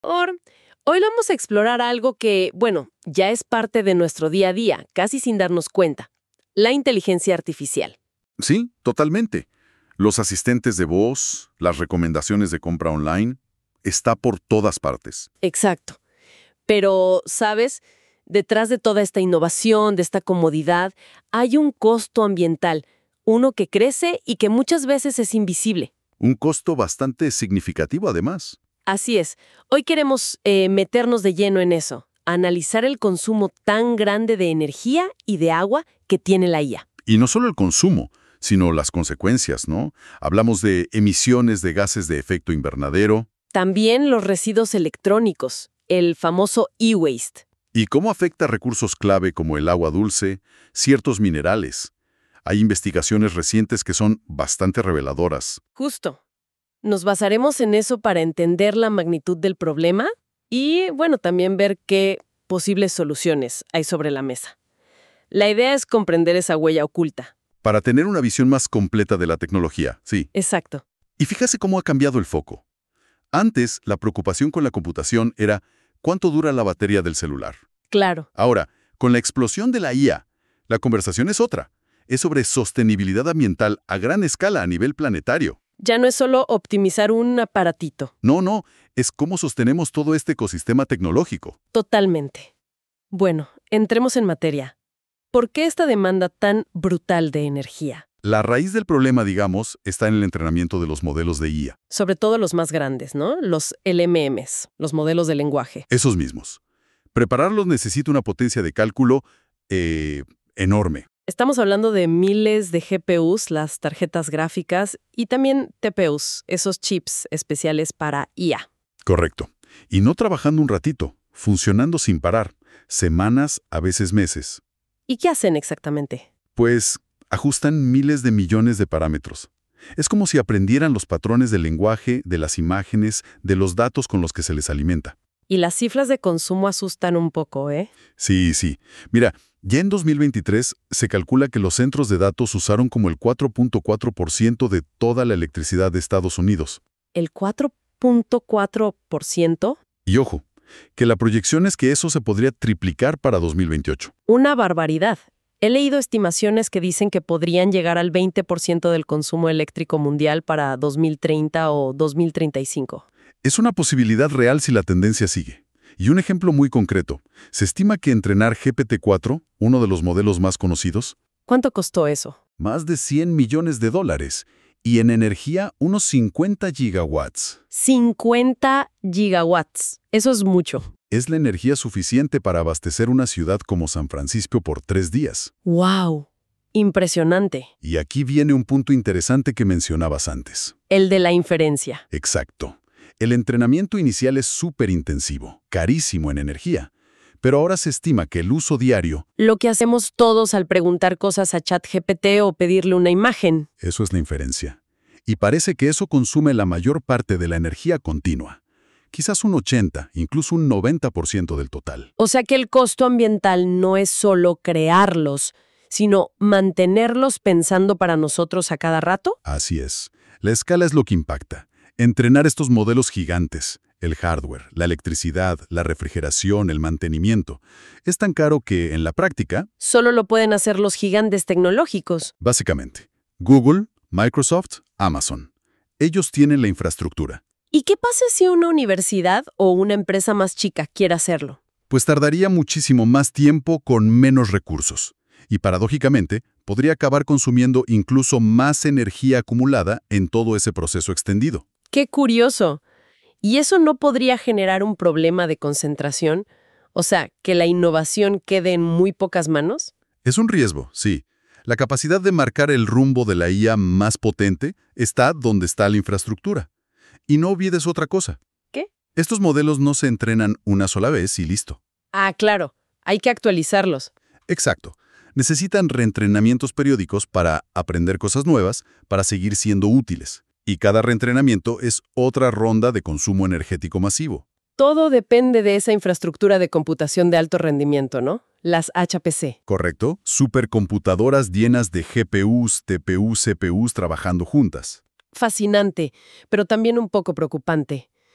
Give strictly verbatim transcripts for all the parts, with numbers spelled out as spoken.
Or, hoy vamos a explorar algo que, bueno, ya es parte de nuestro día a día, casi sin darnos cuenta. La inteligencia artificial. Sí, totalmente. Los asistentes de voz, las recomendaciones de compra online, está por todas partes. Exacto. Pero, ¿sabes? Detrás de toda esta innovación, de esta comodidad, hay un costo ambiental, uno que crece y que muchas veces es invisible. Un costo bastante significativo, además. Así es. Hoy queremos eh, meternos de lleno en eso, analizar el consumo tan grande de energía y de agua que tiene la I A. Y no solo el consumo, sino las consecuencias, ¿no? Hablamos de emisiones de gases de efecto invernadero. También los residuos electrónicos, el famoso e-waste. ¿Y cómo afecta recursos clave como el agua dulce, ciertos minerales? Hay investigaciones recientes que son bastante reveladoras. Justo. Nos basaremos en eso para entender la magnitud del problema y, bueno, también ver qué posibles soluciones hay sobre la mesa. La idea es comprender esa huella oculta. Para tener una visión más completa de la tecnología, sí. Exacto. Y fíjase cómo ha cambiado el foco. Antes, la preocupación con la computación era cuánto dura la batería del celular. Claro. Ahora, con la explosión de la I A, la conversación es otra. Es sobre sostenibilidad ambiental a gran escala a nivel planetario. Ya no es solo optimizar un aparatito. No, no, es cómo sostenemos todo este ecosistema tecnológico. Totalmente. Bueno, entremos en materia. ¿Por qué esta demanda tan brutal de energía? La raíz del problema, digamos, está en el entrenamiento de los modelos de I A. Sobre todo los más grandes, ¿no? Los L M Ms, los modelos de lenguaje. Esos mismos. Prepararlos necesita una potencia de cálculo eh, enorme. Estamos hablando de miles de G P Us, las tarjetas gráficas, y también T P Us, esos chips especiales para I A. Correcto. Y no trabajando un ratito, funcionando sin parar, semanas, a veces meses. ¿Y qué hacen exactamente? Pues ajustan miles de millones de parámetros. Es como si aprendieran los patrones del lenguaje, de las imágenes, de los datos con los que se les alimenta. Y las cifras de consumo asustan un poco, ¿eh? Sí, sí. Mira, ya en dos mil veintitrés se calcula que los centros de datos usaron como el cuatro punto cuatro por ciento de toda la electricidad de Estados Unidos. ¿El cuatro punto cuatro por ciento? Y ojo, que la proyección es que eso se podría triplicar para dos mil veintiocho. Una barbaridad. He leído estimaciones que dicen que podrían llegar al veinte por ciento del consumo eléctrico mundial para dos mil treinta o dos mil treinta y cinco. Es una posibilidad real si la tendencia sigue. Y un ejemplo muy concreto. Se estima que entrenar G P T cuatro, uno de los modelos más conocidos, ¿Cuánto costó eso? más de cien millones de dólares. Y en energía, unos cincuenta gigawatts. cincuenta gigawatts. Eso es mucho. Es la energía suficiente para abastecer una ciudad como San Francisco por tres días. ¡Wow! Impresionante. Y aquí viene un punto interesante que mencionabas antes. El de la inferencia. Exacto. El entrenamiento inicial es súper intensivo, carísimo en energía. Pero ahora se estima que el uso diario, Lo que hacemos todos al preguntar cosas a ChatGPT o pedirle una imagen. eso es la inferencia. Y parece que eso consume la mayor parte de la energía continua. Quizás un ochenta, incluso un noventa por ciento del total. O sea que el costo ambiental no es solo crearlos, sino mantenerlos pensando para nosotros a cada rato. Así es. La escala es lo que impacta. Entrenar estos modelos gigantes, el hardware, la electricidad, la refrigeración, el mantenimiento, es tan caro que, en la práctica, Solo lo pueden hacer los gigantes tecnológicos. básicamente, Google, Microsoft, Amazon. Ellos tienen la infraestructura. ¿Y qué pasa si una universidad o una empresa más chica quiere hacerlo? Pues tardaría muchísimo más tiempo con menos recursos. Y paradójicamente, podría acabar consumiendo incluso más energía acumulada en todo ese proceso extendido. ¡Qué curioso! ¿Y eso no podría generar un problema de concentración? O sea, que la innovación quede en muy pocas manos. Es un riesgo, sí. La capacidad de marcar el rumbo de la I A más potente está donde está la infraestructura. Y no olvides otra cosa. ¿Qué? Estos modelos no se entrenan una sola vez y listo. Ah, claro. Hay que actualizarlos. Exacto. Necesitan reentrenamientos periódicos para aprender cosas nuevas, para seguir siendo útiles. Y cada reentrenamiento es otra ronda de consumo energético masivo. Todo depende de esa infraestructura de computación de alto rendimiento, ¿no? Las H P C. ¿Correcto? Supercomputadoras llenas de G P Us, T P Us, C P Us trabajando juntas. Fascinante, pero también un poco preocupante.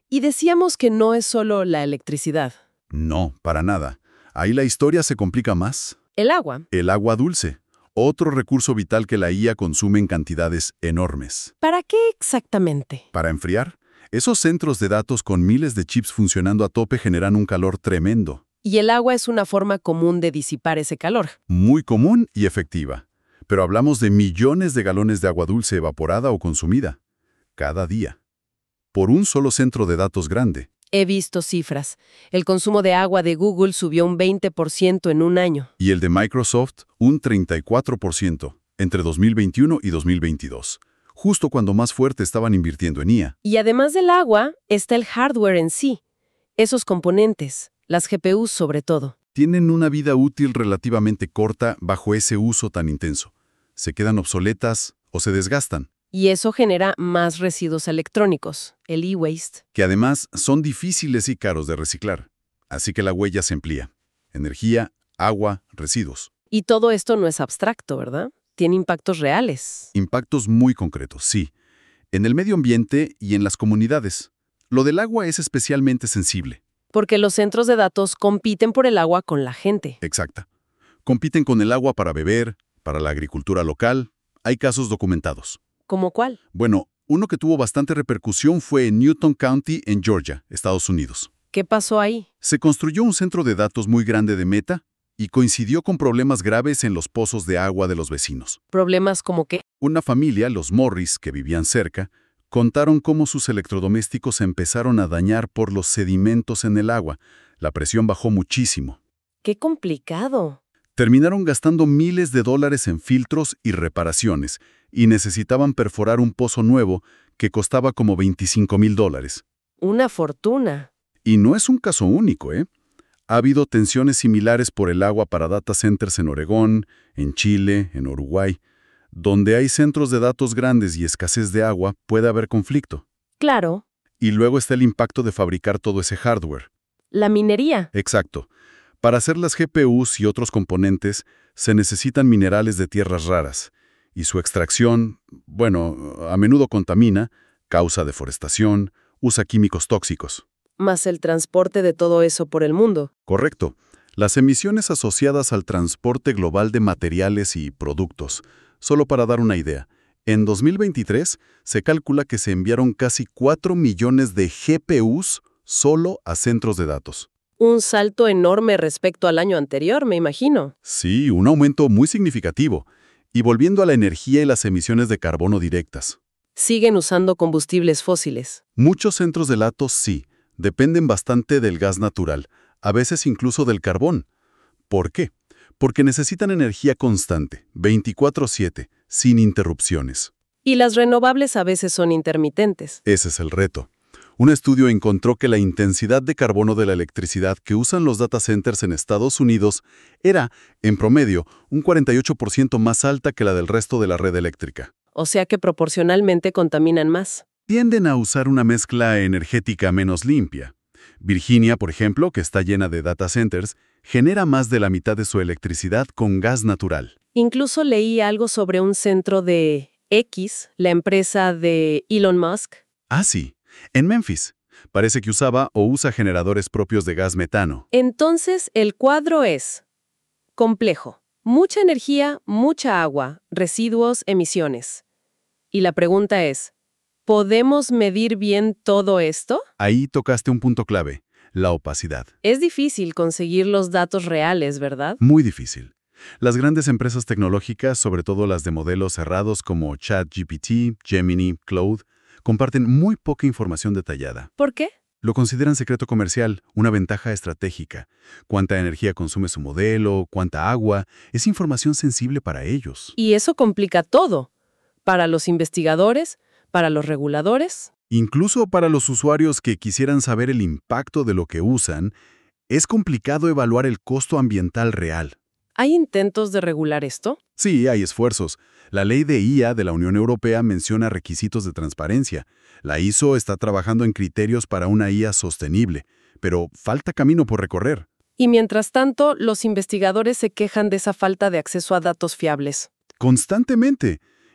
Y decíamos que no es solo la electricidad. No, para nada. Ahí la historia se complica más. El agua. El agua dulce, otro recurso vital que la I A consume en cantidades enormes. ¿Para qué exactamente? Para enfriar, esos centros de datos con miles de chips funcionando a tope generan un calor tremendo. Y el agua es una forma común de disipar ese calor. Muy común y efectiva. Pero hablamos de millones de galones de agua dulce evaporada o consumida, cada día, por un solo centro de datos grande. He visto cifras. El consumo de agua de Google subió un veinte por ciento en un año. Y el de Microsoft, un treinta y cuatro por ciento, entre dos mil veintiuno y dos mil veintidós, justo cuando más fuerte estaban invirtiendo en I A. Y además del agua, está el hardware en sí. Esos componentes, las G P Us sobre todo. Tienen una vida útil relativamente corta bajo ese uso tan intenso. Se quedan obsoletas o se desgastan, Y eso genera más residuos electrónicos, el e-waste. que además son difíciles y caros de reciclar. Así que la huella se amplía. Energía, agua, residuos. Y todo esto no es abstracto, ¿verdad? Tiene impactos reales. Impactos muy concretos, sí. En el medio ambiente y en las comunidades. Lo del agua es especialmente sensible. Porque los centros de datos compiten por el agua con la gente. Exacta. Compiten con el agua para beber, para la agricultura local. Hay casos documentados. ¿Cómo cuál? Bueno, uno que tuvo bastante repercusión fue en Newton County, en Georgia, Estados Unidos. ¿Qué pasó ahí? Se construyó un centro de datos muy grande de Meta y coincidió con problemas graves en los pozos de agua de los vecinos. Problemas como qué. Una familia, los Morris, que vivían cerca, contaron cómo sus electrodomésticos se empezaron a dañar por los sedimentos en el agua. La presión bajó muchísimo. ¡Qué complicado! Terminaron gastando miles de dólares en filtros y reparaciones y necesitaban perforar un pozo nuevo que costaba como veinticinco mil dólares. Una fortuna. Y no es un caso único, ¿eh? Ha habido tensiones similares por el agua para data centers en Oregón, en Chile, en Uruguay. Donde hay centros de datos grandes y escasez de agua, puede haber conflicto. Claro. Y luego está el impacto de fabricar todo ese hardware. La minería. Exacto. Para hacer las G P Us y otros componentes, se necesitan minerales de tierras raras. Y su extracción, bueno, a menudo contamina, causa deforestación, usa químicos tóxicos. Más el transporte de todo eso por el mundo. Correcto. Las emisiones asociadas al transporte global de materiales y productos. Solo para dar una idea, en dos mil veintitrés se calcula que se enviaron casi cuatro millones de G P Us solo a centros de datos. Un salto enorme respecto al año anterior, me imagino. Sí, un aumento muy significativo. Y volviendo a la energía y las emisiones de carbono directas. Siguen usando combustibles fósiles. Muchos centros de datos sí, dependen bastante del gas natural, a veces incluso del carbón. ¿Por qué? Porque necesitan energía constante, veinticuatro siete, sin interrupciones. Y las renovables a veces son intermitentes. Ese es el reto. Un estudio encontró que la intensidad de carbono de la electricidad que usan los data centers en Estados Unidos era, en promedio, un cuarenta y ocho por ciento más alta que la del resto de la red eléctrica. O sea que proporcionalmente contaminan más. Tienden a usar una mezcla energética menos limpia. Virginia, por ejemplo, que está llena de data centers, genera más de la mitad de su electricidad con gas natural. Incluso leí algo sobre un centro de X, la empresa de Elon Musk. Ah, sí. En Memphis. Parece que usaba o usa generadores propios de gas metano. Entonces, el cuadro es complejo. Mucha energía, mucha agua, residuos, emisiones. Y la pregunta es, ¿podemos medir bien todo esto? Ahí tocaste un punto clave, la opacidad. Es difícil conseguir los datos reales, ¿verdad? Muy difícil. Las grandes empresas tecnológicas, sobre todo las de modelos cerrados como ChatGPT, Gemini, Claude, comparten muy poca información detallada. ¿Por qué? Lo consideran secreto comercial, una ventaja estratégica. Cuánta energía consume su modelo, cuánta agua, es información sensible para ellos. Y eso complica todo. Para los investigadores, para los reguladores. Incluso para los usuarios que quisieran saber el impacto de lo que usan, es complicado evaluar el costo ambiental real. ¿Hay intentos de regular esto? Sí, hay esfuerzos. La ley de I A de la Unión Europea menciona requisitos de transparencia. La I S O está trabajando en criterios para una I A sostenible, pero falta camino por recorrer. Y mientras tanto, los investigadores se quejan de esa falta de acceso a datos fiables. Constantemente.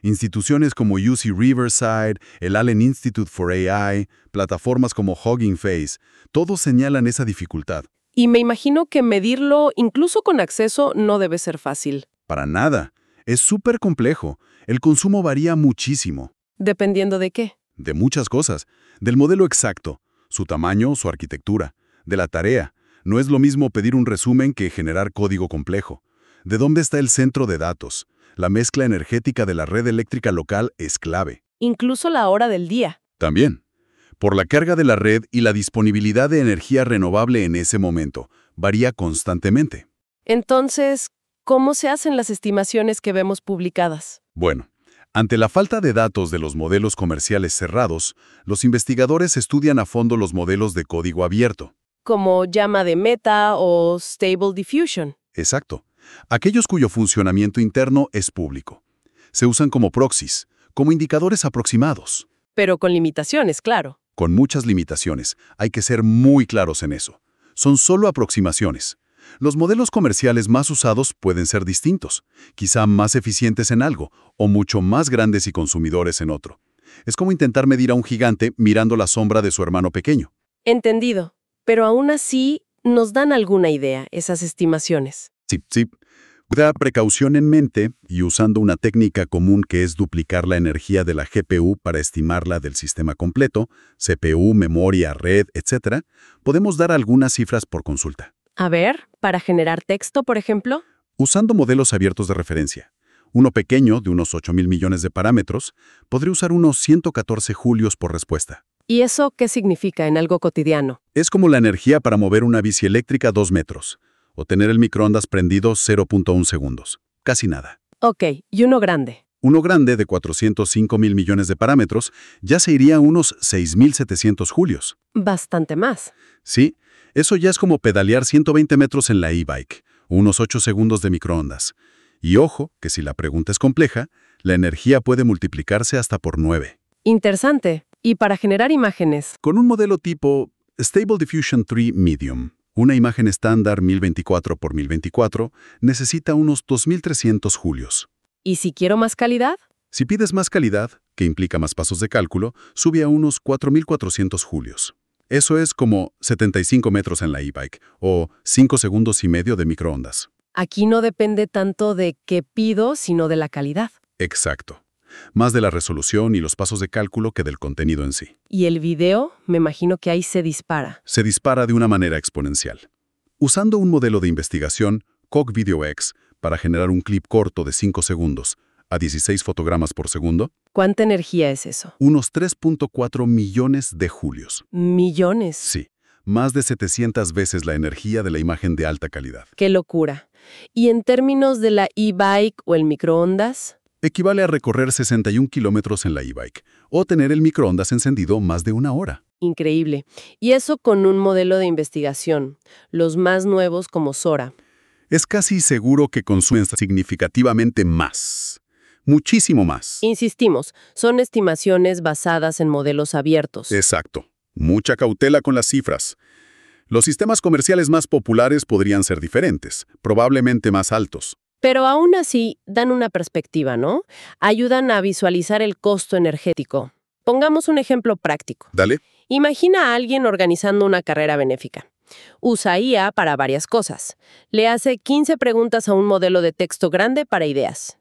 Instituciones como U C Riverside, el Allen Institute for A I, plataformas como Hugging Face, todos señalan esa dificultad. Y me imagino que medirlo, incluso con acceso, no debe ser fácil. Para nada. Es súper complejo. El consumo varía muchísimo. ¿Dependiendo de qué? De muchas cosas. Del modelo exacto, su tamaño, su arquitectura, de la tarea. No es lo mismo pedir un resumen que generar código complejo. ¿De dónde está el centro de datos? La mezcla energética de la red eléctrica local es clave. Incluso la hora del día. También. Por la carga de la red y la disponibilidad de energía renovable en ese momento, varía constantemente. Entonces, ¿cómo se hacen las estimaciones que vemos publicadas? Bueno, ante la falta de datos de los modelos comerciales cerrados, los investigadores estudian a fondo los modelos de código abierto. Como llama de Meta o Stable Diffusion. Exacto. Aquellos cuyo funcionamiento interno es público. Se usan como proxies, como indicadores aproximados. Pero con limitaciones, claro. Con muchas limitaciones. Hay que ser muy claros en eso. Son solo aproximaciones. Los modelos comerciales más usados pueden ser distintos, quizá más eficientes en algo, o mucho más grandes y consumidores en otro. Es como intentar medir a un gigante mirando la sombra de su hermano pequeño. Entendido. Pero aún así, nos dan alguna idea esas estimaciones. Sí, sí. Da precaución en mente y usando una técnica común que es duplicar la energía de la G P U para estimarla del sistema completo, C P U, memoria, red, etcétera, podemos dar algunas cifras por consulta. A ver, para generar texto, por ejemplo. Usando modelos abiertos de referencia. Uno pequeño, de unos ocho mil millones de parámetros, podría usar unos ciento catorce julios por respuesta. ¿Y eso qué significa en algo cotidiano? Es como la energía para mover una bici eléctrica dos metros, o tener el microondas prendido cero punto uno segundos. Casi nada. Ok, y uno grande. Uno grande de cuatrocientos cinco mil millones de parámetros ya se iría a unos seis mil setecientos julios. Bastante más. Sí, eso ya es como pedalear ciento veinte metros en la e-bike, unos ocho segundos de microondas. Y ojo, que si la pregunta es compleja, la energía puede multiplicarse hasta por nueve. Interesante. Y para generar imágenes. Con un modelo tipo Stable Diffusion tres Medium, una imagen estándar mil veinticuatro por mil veinticuatro necesita unos dos mil trescientos julios. ¿Y si quiero más calidad? Si pides más calidad, que implica más pasos de cálculo, sube a unos cuatro mil cuatrocientos julios. Eso es como setenta y cinco metros en la e-bike, o cinco segundos y medio de microondas. Aquí no depende tanto de qué pido, sino de la calidad. Exacto. Más de la resolución y los pasos de cálculo que del contenido en sí. Y el video, me imagino que ahí se dispara. Se dispara de una manera exponencial. Usando un modelo de investigación, CogVideoX, para generar un clip corto de cinco segundos, a dieciséis fotogramas por segundo, ¿Cuánta energía es eso? unos tres punto cuatro millones de julios. Millones. Sí, más de setecientas veces la energía de la imagen de alta calidad. ¡Qué locura! Y en términos de la e-bike o el microondas, Equivale a recorrer sesenta y un kilómetros en la e-bike, o tener el microondas encendido más de una hora. increíble. Y eso con un modelo de investigación, los más nuevos como Sora. Es casi seguro que consumen significativamente más. Muchísimo más. Insistimos, son estimaciones basadas en modelos abiertos. Exacto. Mucha cautela con las cifras. Los sistemas comerciales más populares podrían ser diferentes, probablemente más altos. Pero aún así dan una perspectiva, ¿no? Ayudan a visualizar el costo energético. Pongamos un ejemplo práctico. Dale. Imagina a alguien organizando una carrera benéfica. Usa I A para varias cosas. Le hace quince preguntas a un modelo de texto grande para ideas.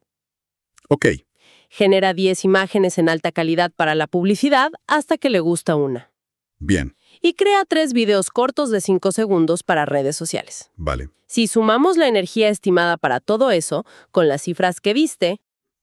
Ok. Genera diez imágenes en alta calidad para la publicidad hasta que le gusta una. Bien. Y crea tres videos cortos de cinco segundos para redes sociales. Vale. Si sumamos la energía estimada para todo eso, con las cifras que viste,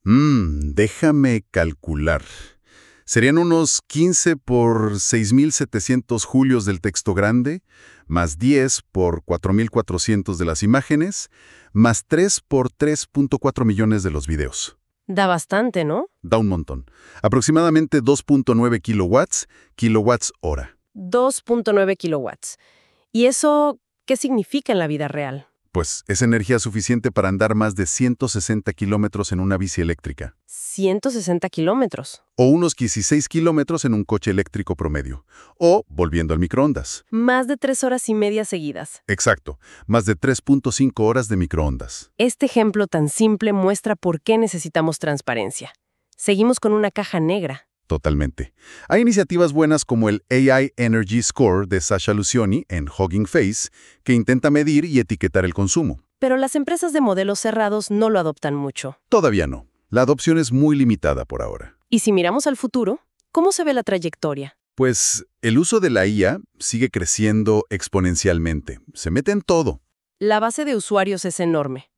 Mmm, déjame calcular. Serían unos quince por seis mil setecientos julios del texto grande, más diez por cuatro mil cuatrocientos de las imágenes, más tres por tres punto cuatro millones de los videos. da bastante, ¿no? Da un montón. Aproximadamente dos punto nueve kilowatts, kilowatts hora. dos punto nueve kilowatts. ¿Y eso qué significa en la vida real? Pues es energía suficiente para andar más de ciento sesenta kilómetros en una bici eléctrica. ciento sesenta kilómetros. O unos dieciséis kilómetros en un coche eléctrico promedio. O, volviendo al microondas. Más de tres horas y media seguidas. Exacto, más de tres punto cinco horas de microondas. Este ejemplo tan simple muestra por qué necesitamos transparencia. Seguimos con una caja negra. Totalmente. Hay iniciativas buenas como el A I Energy Score de Sasha Lucioni en Hugging Face, que intenta medir y etiquetar el consumo. Pero las empresas de modelos cerrados no lo adoptan mucho. Todavía no. La adopción es muy limitada por ahora. Y si miramos al futuro, ¿cómo se ve la trayectoria? Pues el uso de la I A sigue creciendo exponencialmente. Se mete en todo. La base de usuarios es enorme.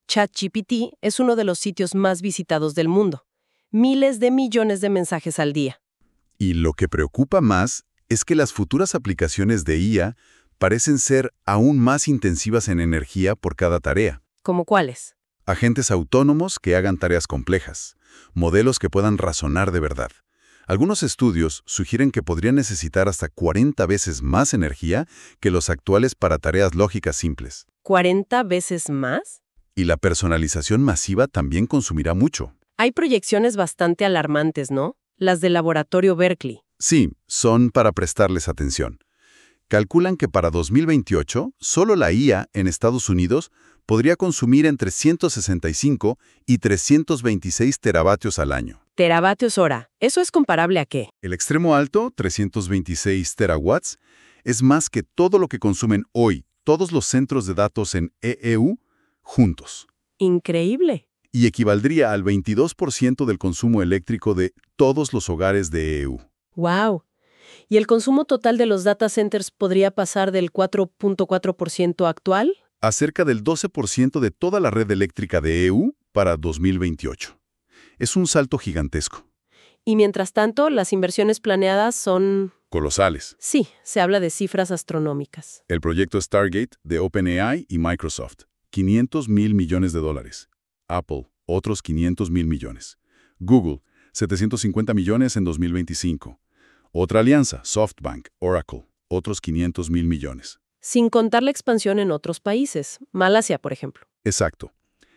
ChatGPT es uno de los sitios más visitados del mundo. Miles de millones de mensajes al día. Y lo que preocupa más es que las futuras aplicaciones de I A parecen ser aún más intensivas en energía por cada tarea. ¿Cómo cuáles? Agentes autónomos que hagan tareas complejas, modelos que puedan razonar de verdad. Algunos estudios sugieren que podrían necesitar hasta cuarenta veces más energía que los actuales para tareas lógicas simples. ¿cuarenta veces más? Y la personalización masiva también consumirá mucho. Hay proyecciones bastante alarmantes, ¿no? Las del laboratorio Berkeley. Sí, son para prestarles atención. Calculan que para dos mil veintiocho, solo la I A en Estados Unidos podría consumir entre ciento sesenta y cinco y trescientos veintiséis teravatios al año. Teravatios hora. ¿Eso es comparable a qué? El extremo alto, trescientos veintiséis terawatts, es más que todo lo que consumen hoy todos los centros de datos en E E U juntos. Increíble. Y equivaldría al veintidós por ciento del consumo eléctrico de todos los hogares de E E U. ¡Wow! ¿Y el consumo total de los data centers podría pasar del cuatro punto cuatro por ciento actual? A cerca del doce por ciento de toda la red eléctrica de E U para dos mil veintiocho. Es un salto gigantesco. Y mientras tanto, las inversiones planeadas son... Colosales. Sí, se habla de cifras astronómicas. El proyecto Stargate de OpenAI y Microsoft, quinientos mil millones de dólares. Apple, otros quinientos mil millones. Google, setecientos cincuenta millones en dos mil veinticinco. Otra alianza, SoftBank, Oracle, otros quinientos mil millones. Sin contar la expansión en otros países, Malasia, por ejemplo. Exacto.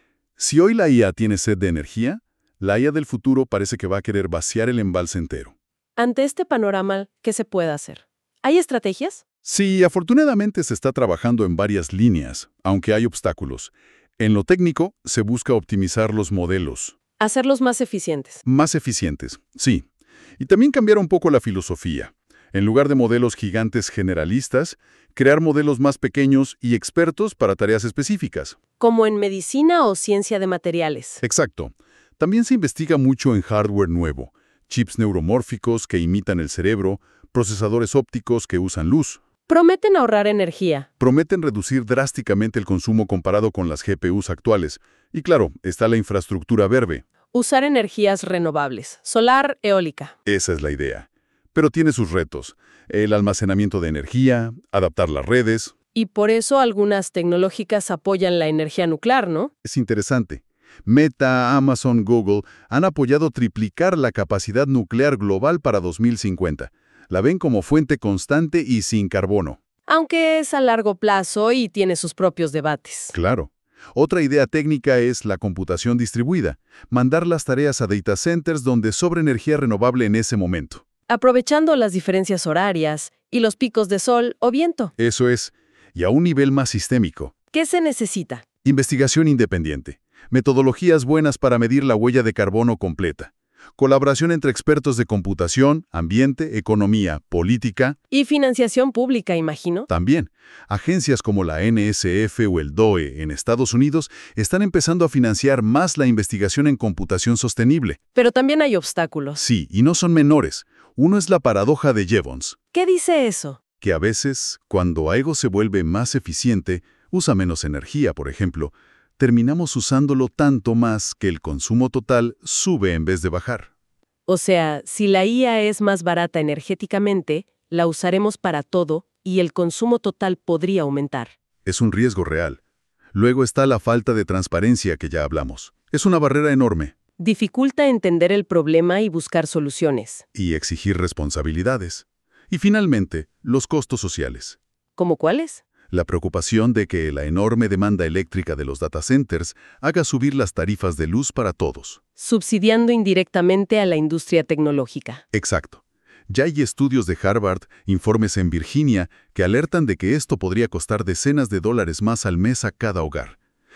Si hoy la I A tiene sed de energía, la I A del futuro parece que va a querer vaciar el embalse entero. Ante este panorama, ¿qué se puede hacer? ¿Hay estrategias? Sí, afortunadamente se está trabajando en varias líneas, aunque hay obstáculos. En lo técnico, se busca optimizar los modelos. Hacerlos más eficientes. Más eficientes, sí. Y también cambiar un poco la filosofía. En lugar de modelos gigantes generalistas, crear modelos más pequeños y expertos para tareas específicas. Como en medicina o ciencia de materiales. Exacto. También se investiga mucho en hardware nuevo, chips neuromórficos que imitan el cerebro, procesadores ópticos que usan luz. Prometen ahorrar energía. Prometen reducir drásticamente el consumo comparado con las G P Us actuales. Y claro, está la infraestructura verde. Usar energías renovables, solar, eólica. Esa es la idea. Pero tiene sus retos. El almacenamiento de energía, adaptar las redes. Y por eso algunas tecnológicas apoyan la energía nuclear, ¿no? Es interesante. Meta, Amazon, Google han apoyado triplicar la capacidad nuclear global para dos mil cincuenta. La ven como fuente constante y sin carbono. Aunque es a largo plazo y tiene sus propios debates. Claro. Otra idea técnica es la computación distribuida. Mandar las tareas a data centers donde sobra energía renovable en ese momento. Aprovechando las diferencias horarias y los picos de sol o viento. Eso es. Y a un nivel más sistémico. ¿Qué se necesita? Investigación independiente. Metodologías buenas para medir la huella de carbono completa. Colaboración entre expertos de computación, ambiente, economía, política. Y financiación pública, imagino. También. Agencias como la N S F o el D O E en Estados Unidos están empezando a financiar más la investigación en computación sostenible. Pero también hay obstáculos. Sí, y no son menores. Uno es la paradoja de Jevons. ¿Qué dice eso? Que a veces, cuando algo se vuelve más eficiente, usa menos energía, por ejemplo, terminamos usándolo tanto más que el consumo total sube en vez de bajar. O sea, si la I A es más barata energéticamente, la usaremos para todo y el consumo total podría aumentar. Es un riesgo real. Luego está la falta de transparencia que ya hablamos. Es una barrera enorme. Dificulta entender el problema y buscar soluciones. Y exigir responsabilidades. Y finalmente, los costos sociales. ¿Cómo cuáles? La preocupación de que la enorme demanda eléctrica de los data centers haga subir las tarifas de luz para todos. Subsidiando indirectamente a la industria tecnológica. Exacto. Ya hay estudios de Harvard, informes en Virginia, que alertan de que esto podría costar decenas de dólares más al mes a cada hogar.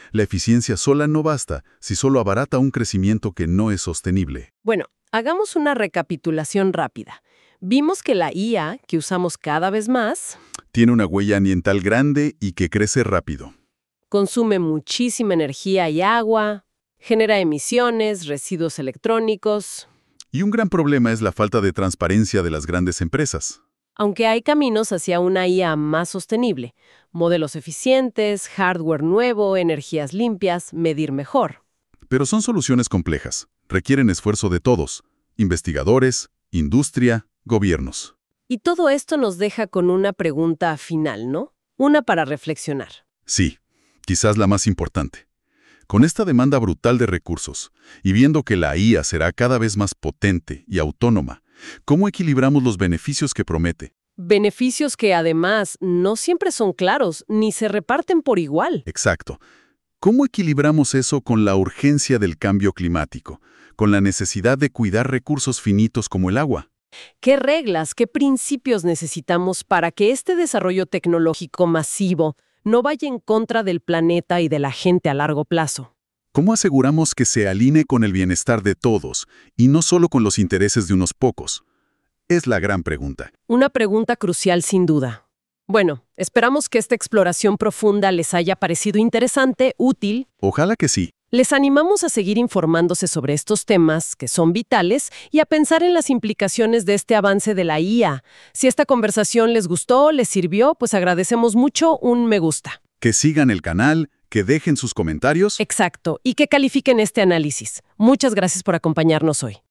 La eficiencia sola no basta si solo abarata un crecimiento que no es sostenible. Bueno, hagamos una recapitulación rápida. Vimos que la I A, que usamos cada vez más, Tiene una huella ambiental grande y que crece rápido. consume muchísima energía y agua, genera emisiones, residuos electrónicos. Y un gran problema es la falta de transparencia de las grandes empresas. Aunque hay caminos hacia una I A más sostenible, modelos eficientes, hardware nuevo, energías limpias, medir mejor. Pero son soluciones complejas. Requieren esfuerzo de todos: investigadores, industria, gobiernos. Y todo esto nos deja con una pregunta final, ¿no? Una para reflexionar. Sí, quizás la más importante. Con esta demanda brutal de recursos, y viendo que la I A será cada vez más potente y autónoma, ¿cómo equilibramos los beneficios que promete? Beneficios que además no siempre son claros ni se reparten por igual. Exacto. ¿Cómo equilibramos eso con la urgencia del cambio climático, con la necesidad de cuidar recursos finitos como el agua? ¿Qué reglas, qué principios necesitamos para que este desarrollo tecnológico masivo no vaya en contra del planeta y de la gente a largo plazo? ¿Cómo aseguramos que se alinee con el bienestar de todos y no solo con los intereses de unos pocos? Es la gran pregunta. Una pregunta crucial sin duda. Bueno, esperamos que esta exploración profunda les haya parecido interesante, útil. Ojalá que sí. Les animamos a seguir informándose sobre estos temas, que son vitales, y a pensar en las implicaciones de este avance de la I A. Si esta conversación les gustó, les sirvió, pues agradecemos mucho un me gusta. Que sigan el canal, que dejen sus comentarios. Exacto, y que califiquen este análisis. Muchas gracias por acompañarnos hoy.